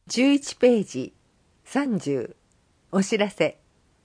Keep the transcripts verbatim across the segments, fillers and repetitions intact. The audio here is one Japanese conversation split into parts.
じゅういちページさんじゅうお知らせ。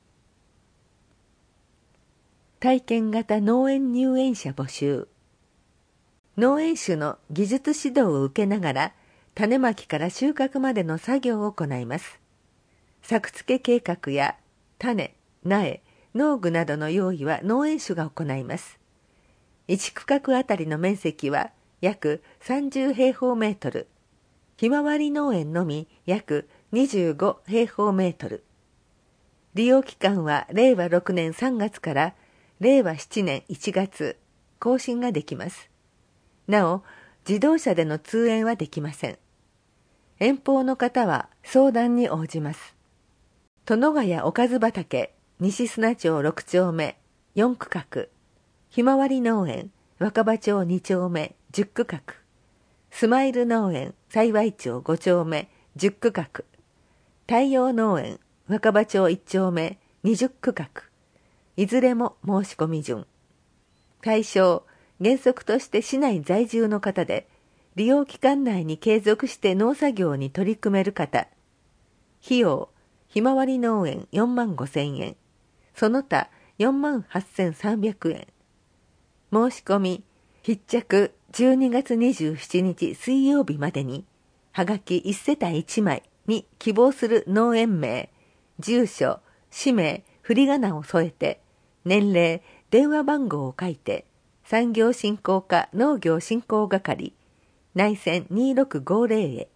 体験型農園入園者募集。農園主の技術指導を受けながら種まきから収穫までの作業を行います。作付け計画や種、苗、農具などの用意は農園主が行います。いち区画あたりの面積は約さんじゅう平方メートル、ひまわり農園のみ約にじゅうご平方メートル。利用期間はれいわろくねんさんがつかられいわしちねんいちがつ、更新ができます。なお、自動車での通園はできません。遠方の方は相談に応じます。殿ヶ谷おかず畑西砂町ろくちょうめよん区画、ひまわり農園若葉町にちょうめじゅっ区画、スマイル農園幸町ごちょうめじゅっ区画、太陽農園若葉町いっちょうめにじゅっ区画、いずれも申し込み順。対象、原則として市内在住の方で、利用期間内に継続して農作業に取り組める方。費用、ひまわり農園よんまんごせんえん、その他よんまんはっせんさんびゃくえん。申し込み、必着じゅうにがつにじゅうしちにち水曜日までに、はがきいちせたいいちまいに希望する農園名、住所、氏名、振り仮名を添えて、年齢、電話番号を書いて、産業振興課農業振興係、内線にろくごぜろへ。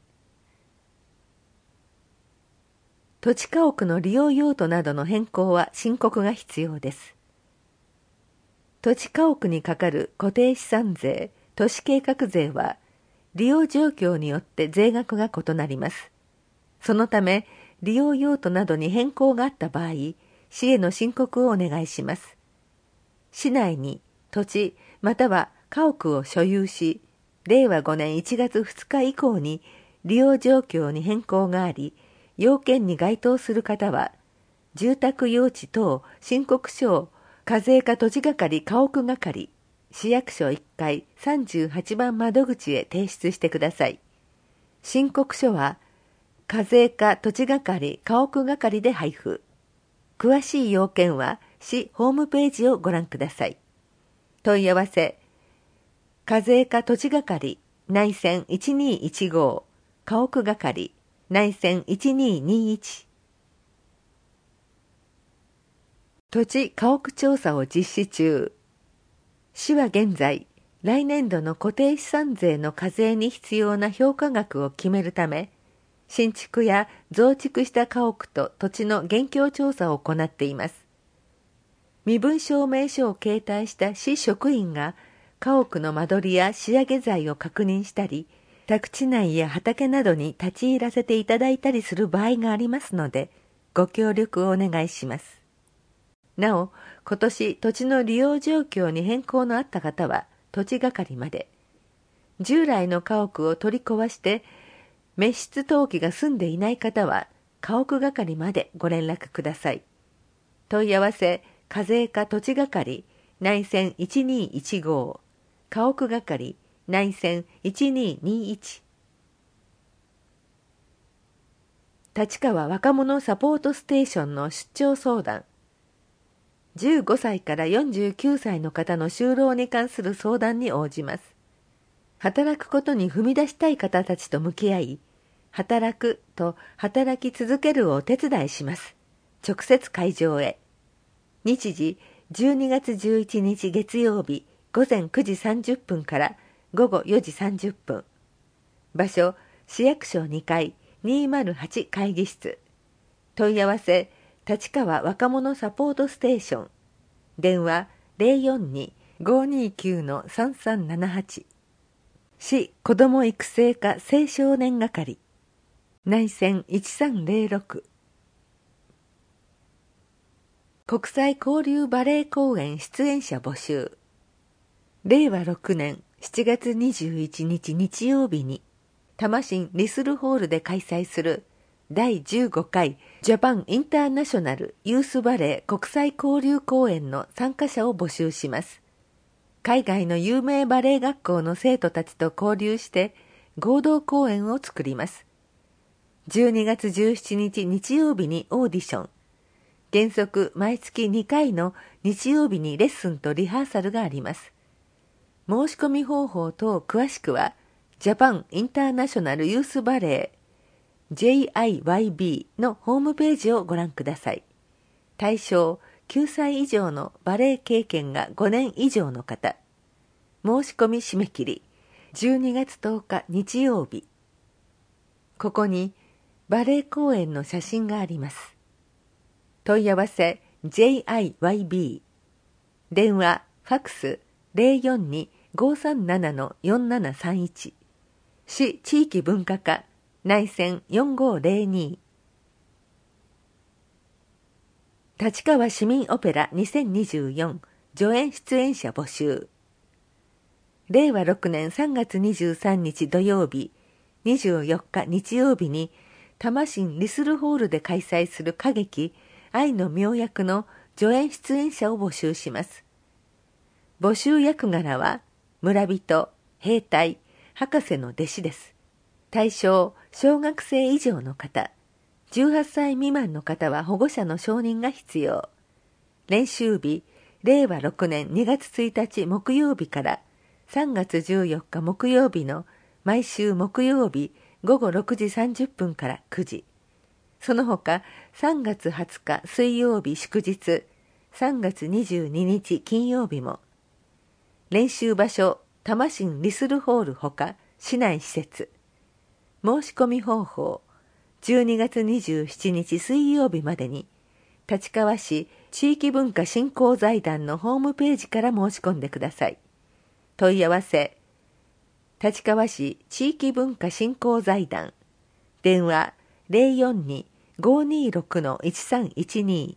土地家屋の利用用途などの変更は申告が必要です。土地家屋にかかる固定資産税、都市計画税は、利用状況によって税額が異なります。そのため、利用用途などに変更があった場合、市への申告をお願いします。市内に土地または家屋を所有し、れいわごねんいちがつふつか以降に利用状況に変更があり、要件に該当する方は、住宅用地等申告書を課税課土地係家屋係、市役所いっかいさんじゅうはちばん窓口へ提出してください。申告書は、課税課土地係家屋係で配布。詳しい要件は市ホームページをご覧ください。問い合わせ、課税課土地係内線いちにいいちご、家屋係内線いちにいにいち。土地家屋調査を実施中。市は現在、来年度の固定資産税の課税に必要な評価額を決めるため、新築や増築した家屋と土地の現況調査を行っています。身分証明書を携帯した市職員が家屋の間取りや仕上げ材を確認したり、宅地内や畑などに立ち入らせていただいたりする場合がありますので、ご協力をお願いします。なお、今年土地の利用状況に変更のあった方は土地係まで、従来の家屋を取り壊して滅失登記が済んでいない方は家屋係までご連絡ください。問い合わせ、課税課土地係内線いちにいいちご、家屋係内線いちにいにいち。立川若者サポートステーションの出張相談。じゅうごさいからよんじゅうきゅうさいの方の就労に関する相談に応じます。働くことに踏み出したい方たちと向き合い、働くと働き続けるをお手伝いします。直接会場へ。日時じゅうにがつじゅういちにち月曜日ごぜんくじさんじゅっぷんからごごよじさんじゅっぷん。場所、市役所にかいにまるはち会議室。問い合わせ、立川若者サポートステーション。電話 ゼロよんに ごにきゅう さんさんななはち。市子ども育成課青少年係。内線いちさんぜろろく。国際交流バレエ公演出演者募集。れいわろくねんしちがつにじゅういちにち日曜日に、多摩市リスルホールで開催するだいじゅうごかいジャパンインターナショナルユースバレエ国際交流公演の参加者を募集します。海外の有名バレエ学校の生徒たちと交流して合同公演を作ります。 じゅうにがつじゅうしちにち日曜日にオーディション。原則毎月にかいの日曜日にレッスンとリハーサルがあります。申し込み方法等詳しくは、ジャパンインターナショナルユースバレー ジェイアイワイビー のホームページをご覧ください。対象きゅうさい以上のバレエ経験がごねん以上の方。申し込み締め切りじゅうにがつとおか日曜日。ここにバレエ公演の写真があります。問い合わせ ジェイアイワイビー。電話、ファクス ゼロよんに ごさんなな よんななさんいち。市地域文化課内線よんごーゼロに。立川市民オペラにせんにじゅうよん助演出演者募集。れいわろくねんさんがつにじゅうさんにち土曜日、にじゅうよっか日曜日に多摩市リスルホールで開催する歌劇愛の妙薬の助演出演者を募集します。募集役柄は村人、兵隊、博士の弟子です。対象、小学生以上の方。じゅうはっさい未満の方は保護者の承認が必要。練習日、れいわろくねんにがつついたち木曜日からさんがつじゅうよっか木曜日の毎週木曜日ごごろくじさんじゅっぷんからくじ。その他さんがつはつか水曜日祝日、さんがつにじゅうににち金曜日も。練習場所、多摩市リスルホールほか市内施設。申し込み方法、じゅうにがつにじゅうしちにち水曜日までに、立川市地域文化振興財団のホームページから申し込んでください。問い合わせ、立川市地域文化振興財団、電話 ゼロよんに ごにろく いちさんいちに。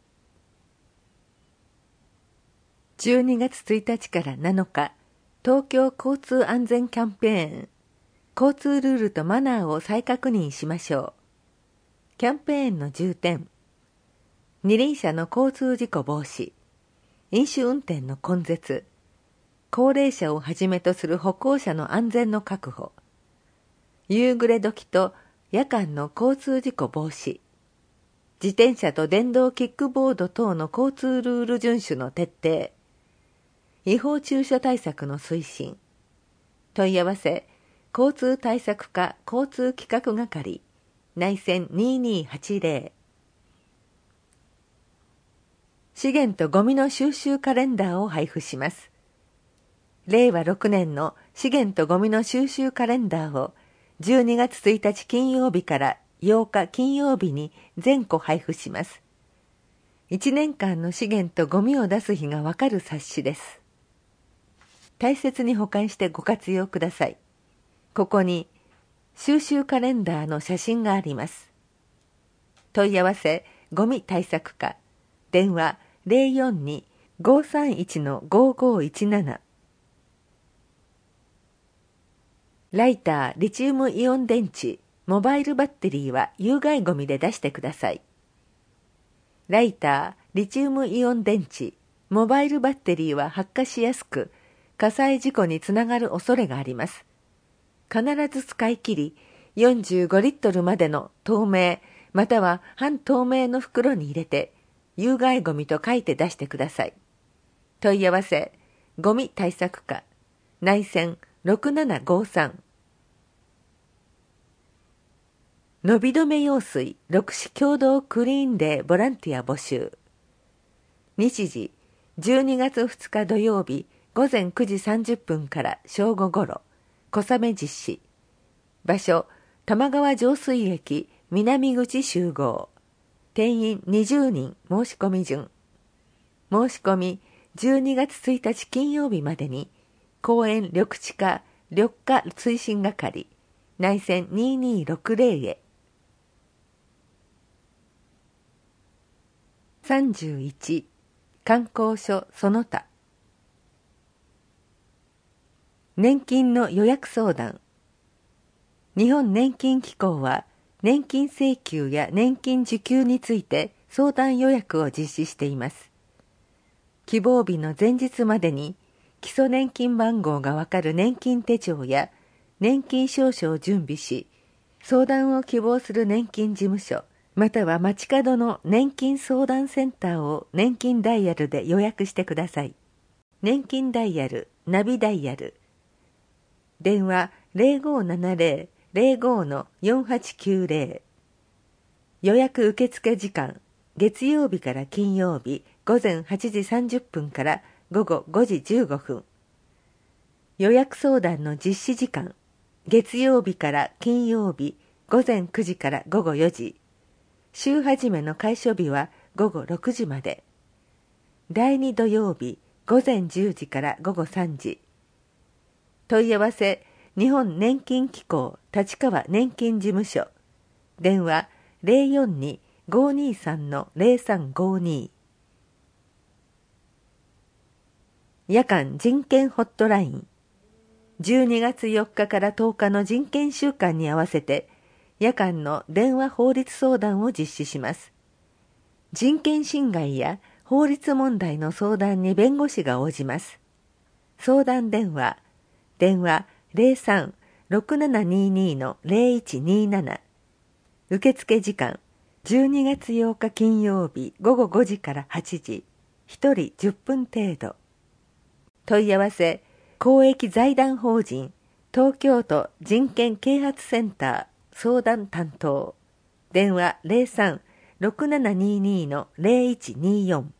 じゅうにがつついたちからなのか、東京交通安全キャンペーン、交通ルールとマナーを再確認しましょう。キャンペーンの重点、二輪車の交通事故防止、飲酒運転の根絶、高齢者をはじめとする歩行者の安全の確保、夕暮れ時と夜間の交通事故防止、自転車と電動キックボード等の交通ルール遵守の徹底、違法駐車対策の推進。問い合わせ、交通対策課交通企画係、内線ににはちゼロ。資源とゴミの収集カレンダーを配布します。れいわろくねんの資源とゴミの収集カレンダーをじゅうにがつついたち金曜日からようか金曜日に全個配布します。いちねんかんの資源とゴミを出す日がわかる冊子です。大切に保管してご活用ください。ここに収集カレンダーの写真があります。問い合わせ、ゴミ対策課、電話 ゼロよんに ごさんいち ごごいちなな。ライター、リチウムイオン電池、モバイルバッテリーは有害ゴミで出してください。ライター、リチウムイオン電池、モバイルバッテリーは発火しやすく、火災事故につながる恐れがあります。必ず使い切り、よんじゅうごリットルまでの透明または半透明の袋に入れて、有害ゴミと書いて出してください。問い合わせ、ゴミ対策課、内線ろくななごさん。伸び止め用水六市共同クリーンデーボランティア募集。日時、じゅうにがつふつか土曜日ごぜんくじさんじゅっぷんから正午ごろ、小雨実施。場所、玉川上水駅南口集合。定員にじゅうにん申し込み順。申し込みじゅうにがつついたち金曜日までに、公園緑地課緑化推進係、内線ににろくゼロへ。さんじゅういち、観光所その他。年金の予約相談。日本年金機構は、年金請求や年金受給について相談予約を実施しています。希望日の前日までに、基礎年金番号がわかる年金手帳や年金証書を準備し、 相談を希望する年金事務所、または街角の年金相談センターを年金ダイヤルで予約してください。年金ダイヤル、ナビダイヤル。電話 ゼロごーななゼロ ゼロごー よんはちきゅうゼロ。予約受付時間、月曜日から金曜日午前はちじさんじゅっぷんから午後ごじじゅうごふん。予約相談の実施時間、月曜日から金曜日午前くじから午後よじ。週始めの開所日は午後ろくじまで。だいに土曜日午前じゅうじから午後さんじ。問い合わせ、日本年金機構立川年金事務所。電話 ゼロよんに ごーにーさん ゼロさんごーにー。夜間人権ホットライン。じゅうにがつよっかからとおかの人権週間に合わせて、夜間の電話法律相談を実施します。人権侵害や法律問題の相談に弁護士が応じます。相談電話、電話 ゼロさん ろくななにーにー ゼロいちにーなな。受付時間、じゅうにがつようか金曜日午後ごじからはちじ、ひとりじゅっぷん程度。問い合わせ、公益財団法人東京都人権啓発センター相談担当。電話 ゼロさん ろくななにーにー ゼロいちにーよん。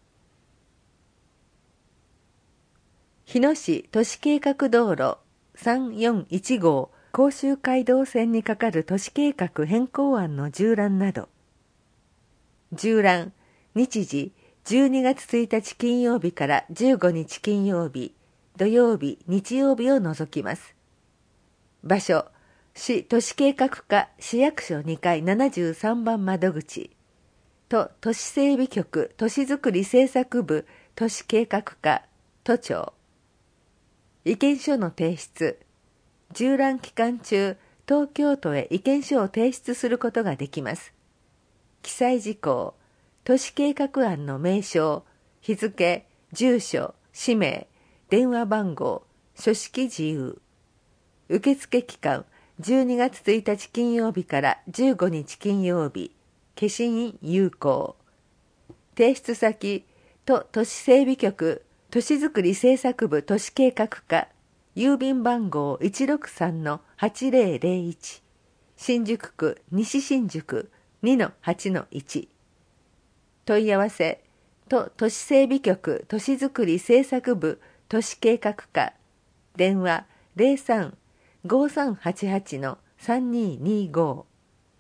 日野市都市計画道路さんよんいちごう甲州街道線にかかる都市計画変更案の縦覧など。縦覧、日時じゅうにがつついたち金曜日からじゅうごにち金曜日、土曜日、日曜日を除きます。場所、市都市計画課市役所にかいななじゅうさんばん窓口。都都市整備局都市づくり政策部都市計画課都庁。意見書の提出。縦覧期間中、東京都へ意見書を提出することができます。記載事項、都市計画案の名称、日付、住所、氏名、電話番号、書式自由。受付期間、じゅうにがつついたち金曜日からじゅうごにち金曜日、消印有効。提出先、都都市整備局、都市づくり政策部都市計画課、郵便番号 いちろくさんのはちぜろぜろいち、新宿区西新宿 にのはちのいち。問い合わせ、都都市整備局都市づくり政策部都市計画課、電話 ゼロさん ごーさんはちはち さんにーにーご。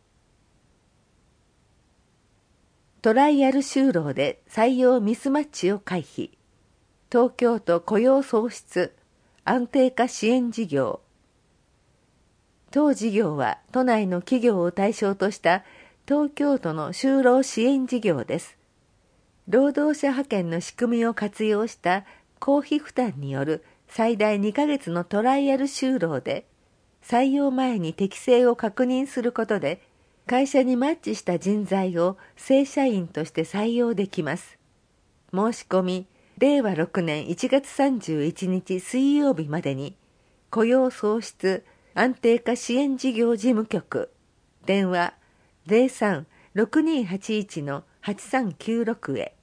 トライアル就労で採用ミスマッチを回避。東京都雇用創出安定化支援事業。当事業は都内の企業を対象とした東京都の就労支援事業です。労働者派遣の仕組みを活用した公費負担による最大にかげつのトライアル就労で、採用前に適性を確認することで、会社にマッチした人材を正社員として採用できます。申し込み、れいわろくねんいちがつさんじゅういちにち水曜日までに、雇用創出安定化支援事業事務局、電話 ゼロさん ろくにーはちいち はちさんきゅうろく へ。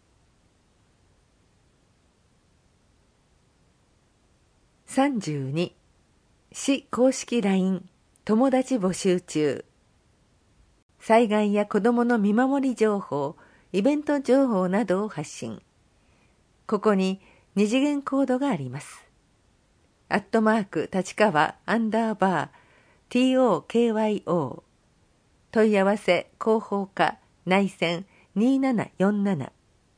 さんじゅうに、市公式 ライン 友達募集中。災害や子どもの見守り情報、イベント情報などを発信。ここに二次元コードがあります。アットマーク立川アンダーバー ティーオーケーワイオー。問い合わせ広報課内線にーななよんなな。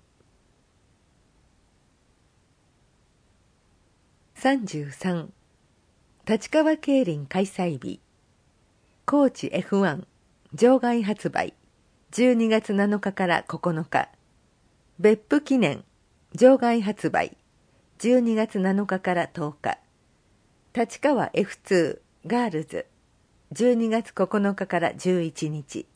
さんじゅうさん、立川競輪開催日。高知 エフワン 場外発売じゅうにがつなのかからここのか。別府記念場外発売じゅうにがつなのかからとおか。立川 エフツー ガールズじゅうにがつここのかからじゅういちにち。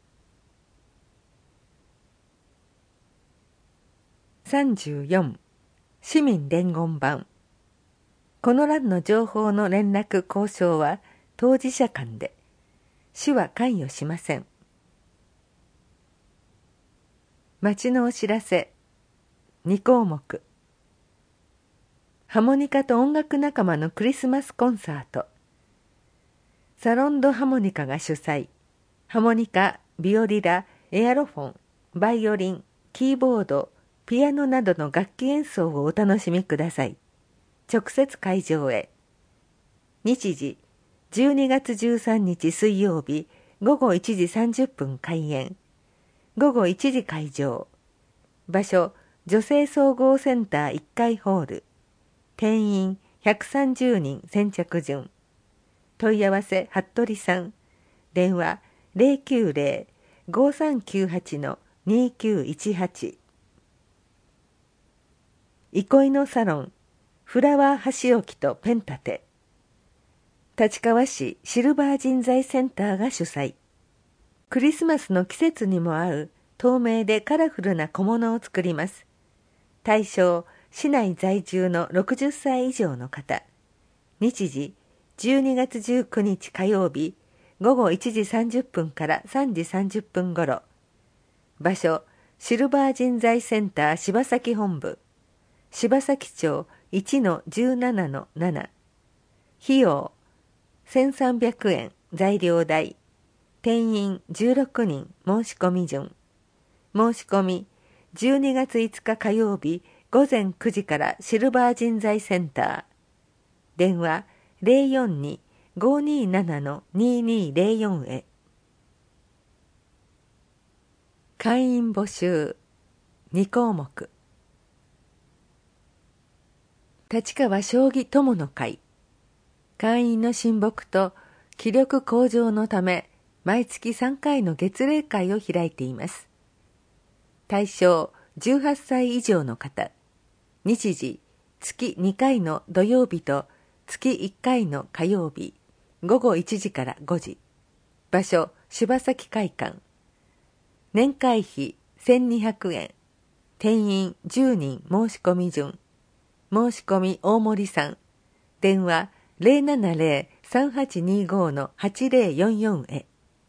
さんじゅうよん、市民伝言板。この欄の情報の連絡交渉は当事者間で、 主は関与しません。町のお知らせに項目。ハモニカと音楽仲間のクリスマスコンサート。サロンドハモニカが主催。ハモニカ、ビオリラ、エアロフォン、バイオリン、キーボード、ピアノなどの楽器演奏をお楽しみください。直接会場へ。日時、じゅうにがつじゅうさんにち水曜日、ごごいちじさんじゅっぷん開演。ごごいちじ会場。場所、女性総合センターいっかいホール。定員ひゃくさんじゅうにん先着順。問い合わせ服部さん。電話 ゼロきゅうゼロ ごさんきゅうはち にきゅういちはち。憩いのサロンフラワー箸置きとペン立て。立川市シルバー人材センターが主催。クリスマスの季節にも合う透明でカラフルな小物を作ります。対象市内在住のろくじゅっさい以上の方。日時、じゅうにがつじゅうくにち火曜日、ごごいちじさんじゅっぷんからさんじさんじゅっぷんごろ。場所、シルバー人材センター柴崎本部。柴崎町 いちのじゅうななのなな。費用、せんさんびゃくえん材料代。定員じゅうろくにん申し込み順。申し込み、じゅうにがついつか火曜日、ごぜんくじからシルバー人材センター。電話 ゼロよんに ごにーなな にーにーゼロよん へ。会員募集に項目。立川将棋友の会。会員の親睦と気力向上のため毎月さんかいの月例会を開いています。対象じゅうはっさい以上の方。日時、月にかいの土曜日と月いっかいの火曜日、ごごいちじからごじ。場所、柴崎会館。年会費せんにひゃくえん。定員じゅうにん申し込み順。申し込み大森さん。電話 ゼロななゼロ さんはちにご はちゼロよんよん へ。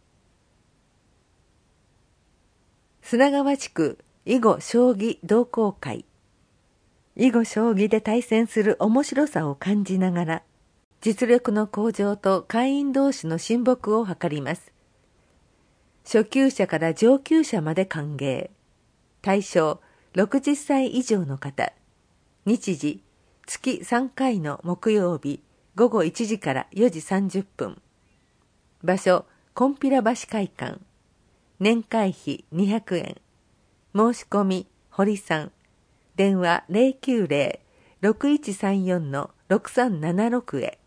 砂川地区囲碁将棋同好会。囲碁将棋で対戦する面白さを感じながら、実力の向上と会員同士の親睦を図ります。初級者から上級者まで歓迎。対象ろくじゅっさい以上の方。日時、月さんかいの木曜日、ごごいちじからよじさんじゅっぷん。場所、金毘羅橋会館。年会費にひゃくえん。申し込み、堀さん。電話 ゼロきゅうゼロ ろくいちさんよん ろくさんななろく へ。